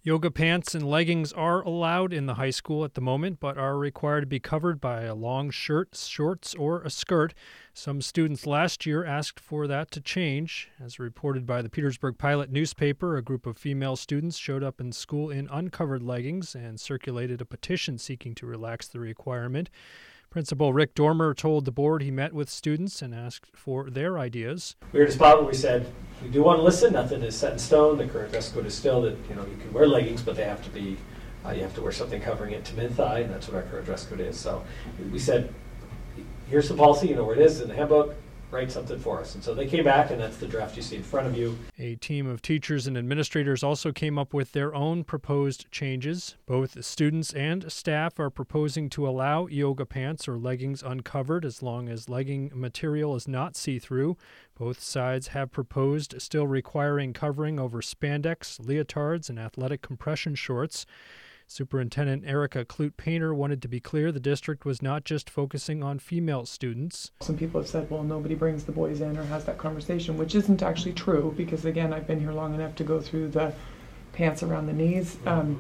Yoga pants and leggings are allowed in the high school at the moment, but are required to be covered by a long shirt, shorts, or a skirt. Some students last year asked for that to change. As reported by the Petersburg Pilot newspaper, a group of female students showed up in school in uncovered leggings and circulated a petition seeking to relax the requirement. Principal Rick Dormer told the board he met with students and asked for their ideas. We were at a spot where we said, we do want to listen. Nothing is set in stone. The current dress code is still that you can wear leggings, but they have to be you have to wear something covering it to mid-thigh, and that's what our current dress code is. So we said, here's the policy. You know where it is in the handbook. Write something for us. And so they came back, and that's the draft you see in front of you. A team of teachers and administrators also came up with their own proposed changes. Both students and staff are proposing to allow yoga pants or leggings uncovered as long as legging material is not see-through. Both sides have proposed still requiring covering over spandex, leotards, and athletic compression shorts. Superintendent Erica Clute-Painter wanted to be clear the district was not just focusing on female students. Some people have said, well, nobody brings the boys in or has that conversation, which isn't actually true because, again, I've been here long enough to go through the pants around the knees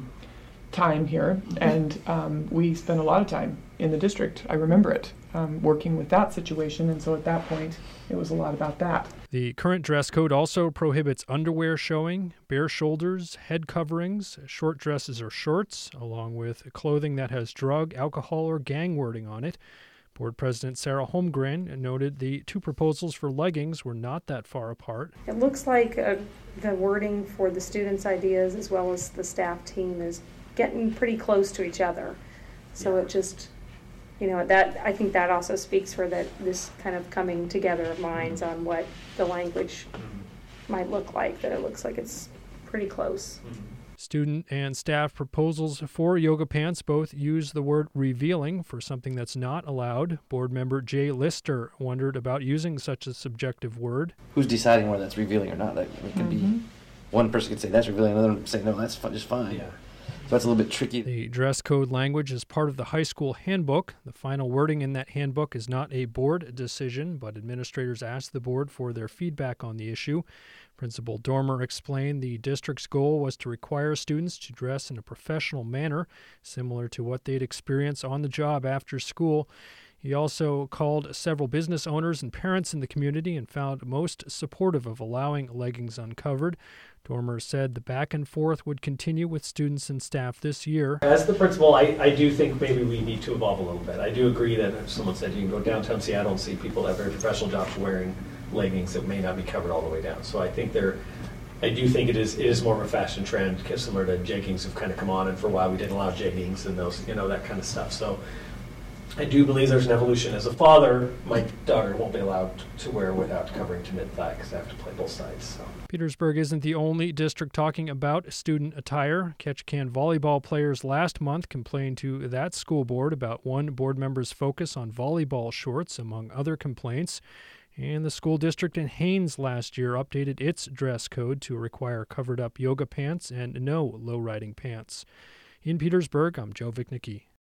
time here, and we spend a lot of time in the district. I remember it, working with that situation, and so at that point, it was a lot about that. The current dress code also prohibits underwear showing, bare shoulders, head coverings, short dresses or shorts, along with clothing that has drug, alcohol, or gang wording on it. Board President Sarah Holmgren noted the two proposals for leggings were not that far apart. It looks like the wording for the students' ideas as well as the staff team is getting pretty close to each other. So it just, that I think that also speaks for this kind of coming together of minds on what the language might look like, that it looks like it's pretty close. Student and staff proposals for yoga pants both use the word revealing for something that's not allowed. Board member Jay Lister wondered about using such a subjective word. Who's deciding whether that's revealing or not? It could be one person could say that's revealing, another one say no, that's just fine. Yeah. So that's a little bit tricky. The dress code language is part of the high school handbook. The final wording in that handbook is not a board decision, but administrators asked the board for their feedback on the issue. Principal Dormer explained the district's goal was to require students to dress in a professional manner, similar to what they'd experience on the job after school. He also called several business owners and parents in the community and found most supportive of allowing leggings uncovered. Dormer said the back and forth would continue with students and staff this year. As the principal, I do think maybe we need to evolve a little bit. I do agree that if someone said you can go downtown Seattle and see people that have very professional jobs wearing leggings that may not be covered all the way down. So I do think it is more of a fashion trend, similar to jeggings have kind of come on, and for a while we didn't allow jeggings and those, that kind of stuff. So I do believe there's an evolution. As a father, my daughter won't be allowed to wear without covering to mid-thigh because I have to play both sides. So. Petersburg isn't the only district talking about student attire. Ketchikan volleyball players last month complained to that school board about one board member's focus on volleyball shorts, among other complaints. And the school district in Haines last year updated its dress code to require covered-up yoga pants and no low-riding pants. In Petersburg, I'm Joe Vichnicki.